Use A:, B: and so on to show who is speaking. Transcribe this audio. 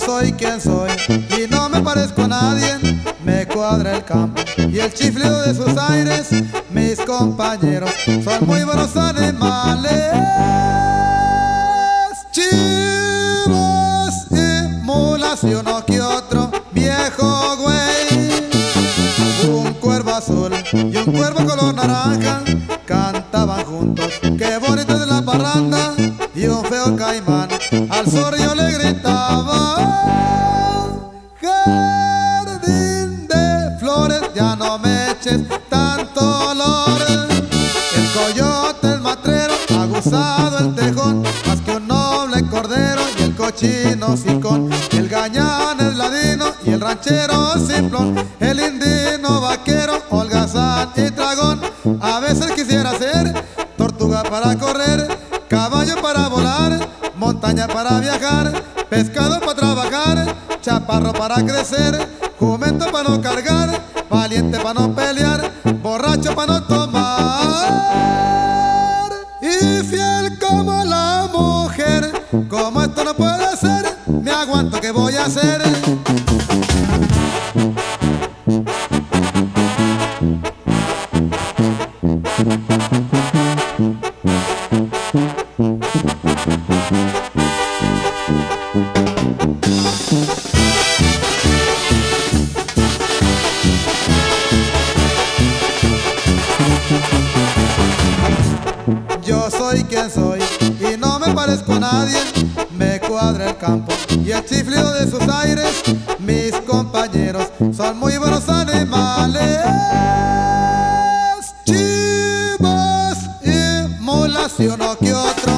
A: soy quien soy y no me parezco a nadie. Me cuadra el campo y el chiflido de sus aires. Mis compañeros son muy buenos animales. Chivos y mulas y uno que otro viejo güey. Un cuervo azul y un cuervo color naranja cantaban juntos, qué bonito es la parranda. Y un feo caimán al zorrillo le gritaba: jardín de flores, ya no me eches tanto olor. El coyote, el matrero, aguzado el tejón, más que un noble cordero. Y el cochino sicón, el gañán, el ladino y el ranchero simplón. El indino vaquero, holgazán y dragón. A veces quisiera ser tortuga para correr, caballo para volar, montaña para viajar, pescado para trabajar, chaparro para crecer, jumento para no cargar, valiente para no pelear, borracho para no tomar, y fiel como la mujer. Como esto no puede ser, me aguanto, ¿qué voy a hacer? Yo soy quien soy y no me parezco a nadie. Me cuadra el campo y el chiflido de sus aires. Mis compañeros son muy buenos animales. Chivos y mulas y uno que otro